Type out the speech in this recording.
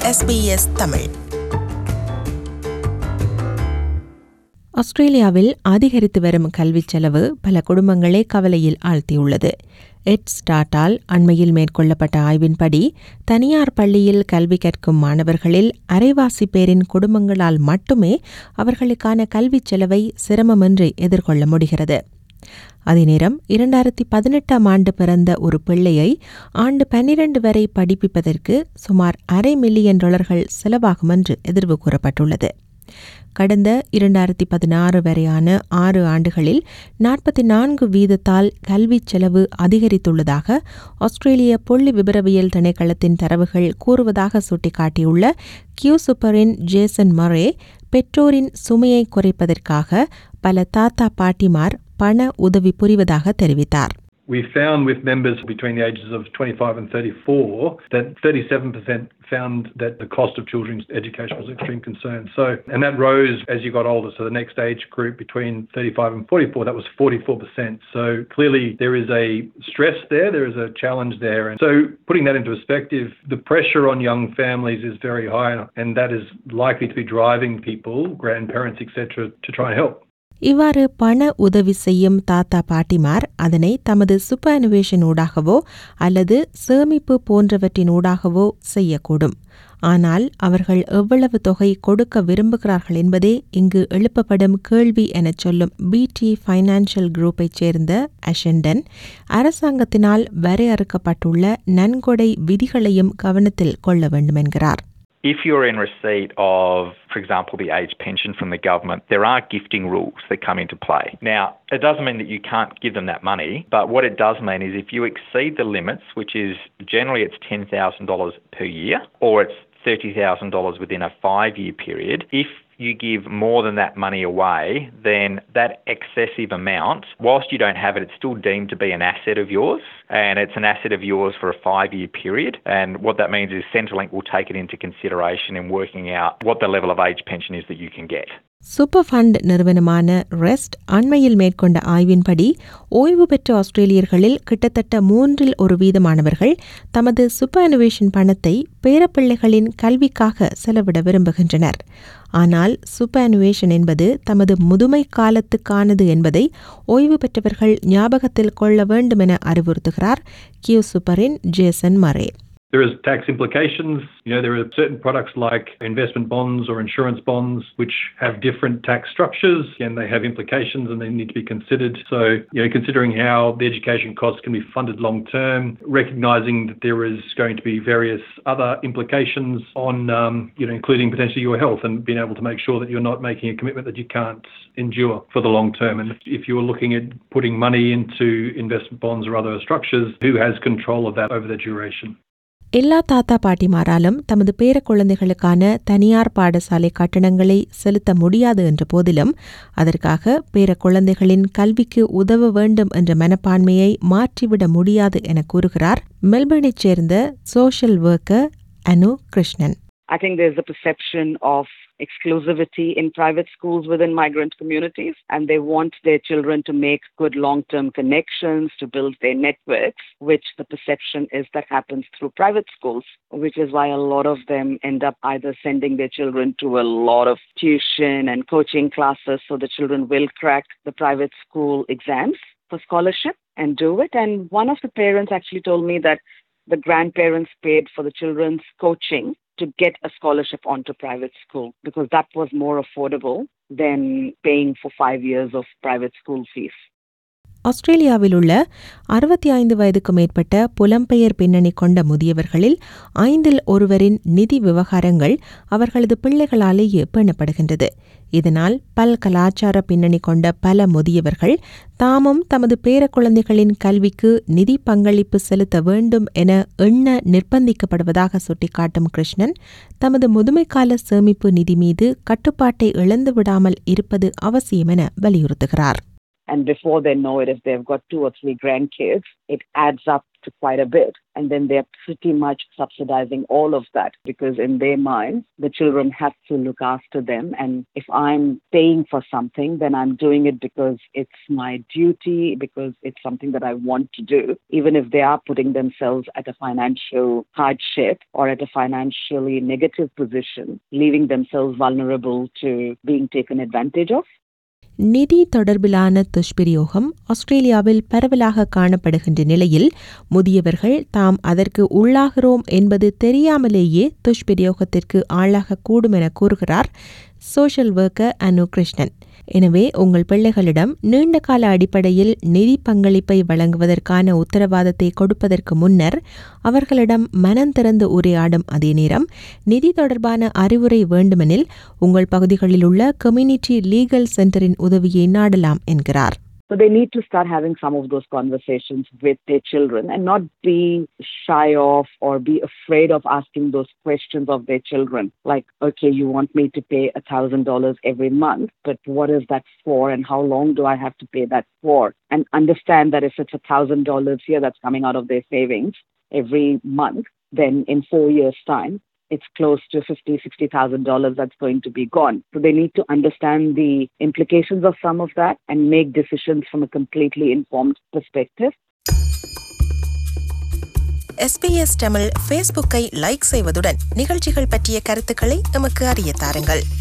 SBS Tamil. ஆஸ்திரேலியாவில் அதிகரித்து வரும் கல்விச் செலவு பல குடும்பங்களை கவலையில் ஆழ்த்தியுள்ளது. எட்ஸ்டாட்டால் அண்மையில் மேற்கொள்ளப்பட்ட ஆய்வின்படி தனியார் பள்ளியில் கல்வி கற்கும் மாணவர்களில் அரைவாசி பேரின் குடும்பங்களால் மட்டுமே அவர்களுக்கான கல்விச் செலவை சிரமமின்றி எதிர்கொள்ள முடிகிறது. அதேநேரம் 2018 ஆண்டு பிறந்த ஒரு பிள்ளையை ஆண்டு 12 வரை படிப்பிப்பதற்கு சுமார் $500,000 செலவாகும் என்று எதிர்வு கூறப்பட்டுள்ளது. கடந்த 2016 வரையான 6 ஆண்டுகளில் 44% கல்விச் செலவு அதிகரித்துள்ளதாக ஆஸ்திரேலிய புள்ளி விபரவியல் திணைக்களத்தின் தரவுகள் கூறுவதாக சுட்டிக்காட்டியுள்ள கியூசுப்பரின் ஜேசன் மரே, பெற்றோரின் சுமையை குறைப்பதற்காக பல தாத்தா பாட்டிமார் பண உதவி புரிவதாக தெரிவித்தார். We found with members between the ages of 25 and 34 that 37% found that the cost of children's education was an extreme concern. And that rose as you got older. So the next age group between 35 and 44, that was 44%. So clearly there is a stress there is a challenge there. And so putting that into perspective, the pressure on young families is very high, and that is likely to be driving people, grandparents, etc., to try and help. இவ்வாறு பண உதவி செய்யும் தாத்தா பாட்டிமார் அதனை தமது சூப்பர்அனுவேஷன் ஊடாகவோ அல்லது சேமிப்பு போன்றவற்றினூடாகவோ செய்யக்கூடும். ஆனால் அவர்கள் எவ்வளவு தொகை கொடுக்க விரும்புகிறார்கள் என்பதே இங்கு எழுப்பப்படும் கேள்வி எனச் சொல்லும் பிடி ஃபைனான்சியல் குரூப்பைச் சேர்ந்த அஷெண்டன், அரசாங்கத்தினால் வரையறுக்கப்பட்டுள்ள நன்கொடை விதிகளையும் கவனத்தில் கொள்ள வேண்டும் என்கிறார். If you're in receipt of, for example, the age pension from the government, there are gifting rules that come into play. Now, it doesn't mean that you can't give them that money, but what it does mean is if you exceed the limits, which is generally it's $10,000 per year, or it's $30,000 within a 5-year period, if you give more than that money away, then that excessive amount, whilst you don't have it, it's still deemed to be an asset of yours, and it's an asset of yours for a 5-year period. And what that means is Centrelink will take it into consideration in working out what the level of age pension is that you can get. Super fund நிறுவனமான Rest அண்மையில் மேற்கொண்ட ஆய்வின்படி ஓய்வு பெற்ற ஆஸ்திரேலியர்களில் கிட்டத்தட்ட 3% தமது சூப்பர்அனுவேஷன் பணத்தை பேரப்பிள்ளைகளின் கல்விக்காக செலவிட விரும்புகின்றனர். ஆனால் சூப்பர்அனுவேஷன் என்பது தமது முதுமை காலத்துக்கானது என்பதை ஓய்வு பெற்றவர்கள் ஞாபகத்தில் கொள்ள வேண்டும் என அறிவுறுத்துகிறார் கியூசுப்பரின் Jason Murray. There is tax implications. There are certain products like investment bonds or insurance bonds which have different tax structures, and they have implications and they need to be considered. So, considering how the education costs can be funded long term, recognising that there is going to be various other implications on, including potentially your health, and being able to make sure that you're not making a commitment that you can't endure for the long term. And if you're looking at putting money into investment bonds or other structures, who has control of that over the duration? எல்லா தாத்தா பாட்டிமாராலும் தமது பேர குழந்தைகளுக்கான தனியார் பாடசாலை கட்டணங்களை செலுத்த முடியாது என்ற போதிலும் அதற்காக பேர குழந்தைகளின் கல்விக்கு உதவ வேண்டும் என்ற மனப்பான்மையை மாற்றிவிட முடியாது என கூறுகிறார் மெல்பர்னைச் சேர்ந்த social worker Anu Krishnan. I think there's a perception of exclusivity in private schools within migrant communities, and they want their children to make good long-term connections, to build their networks, which the perception is that happens through private schools, which is why a lot of them end up either sending their children to a lot of tuition and coaching classes so the children will crack the private school exams for scholarship and do it. And one of the parents actually told me that the grandparents paid for the children's coaching to get a scholarship onto private school because that was more affordable than paying for 5 years of private school fees. ஆஸ்திரேலியாவில் உள்ள 65 வயதுக்கு மேற்பட்ட புலம்பெயர் பின்னணி கொண்ட முதியவர்களில் 1/5 நிதி விவகாரங்கள் அவர்களது பிள்ளைகளாலேயே பேணப்படுகின்றது. இதனால் கலாச்சார பின்னணி கொண்ட பல முதியவர்கள் தாமும் தமது பேர குழந்தைகளின் கல்விக்கு நிதி பங்களிப்பு செலுத்த வேண்டும் என எண்ண நிர்பந்திக்கப்படுவதாக சுட்டிக்காட்டும் கிருஷ்ணன், தமது முதுமைக்கால சேமிப்பு நிதி மீது கட்டுப்பாட்டை இழந்து விடாமல் இருப்பது அவசியம் என வலியுறுத்துகிறார். And before they know it, if they've got 2 or 3 grandkids, it adds up to quite a bit. And then they're pretty much subsidizing all of that because in their minds, the children have to look after them. And if I'm paying for something, then I'm doing it because it's my duty, because it's something that I want to do, even if they are putting themselves at a financial hardship or at a financially negative position, leaving themselves vulnerable to being taken advantage of. நிதி தொடர்பிலான துஷ்பிரயோகம் ஆஸ்திரேலியாவில் பரவலாக காணப்படுகின்ற நிலையில் முதியவர்கள் தாம் அதற்கு உள்ளாகிறோம் என்பது தெரியாமலேயே துஷ்பிரயோகத்திற்கு ஆளாகக்கூடும் என கூறுகிறார் சோஷியல் ஒர்க்கர் அனு கிருஷ்ணன். எனவே உங்கள் பிள்ளைகளிடம் நீண்டகால அடிப்படையில் நிதி பங்களிப்பை வழங்குவதற்கான உத்தரவாதத்தை கொடுப்பதற்கு முன்னர் அவர்களிடம் மனம் திறந்து உரையாடும் அதே நேரம் நிதி தொடர்பான அறிவுரை வேண்டுமெனில் உங்கள் பகுதிகளில் உள்ள கம்யூனிட்டி லீகல் சென்டரின் உதவியை நாடலாம் என்கிறார். So they need to start having some of those conversations with their children and not be shy of or be afraid of asking those questions of their children. Like, okay, you want me to pay $1,000 every month, but what is that for and how long do I have to pay that for? And understand that if it's $1,000 here that's coming out of their savings every month, then in 4 years' time, it's close to $50,000-$60,000 that's going to be gone. So they need to understand the implications of some of that and make decisions from a completely informed perspective. SBS Tamil ஃபேஸ்புக்கை like செய்வதுடன் நிகழ்ச்சிகள் பற்றிய கருத்துக்களை எமக்கு அறிய தாருங்கள்.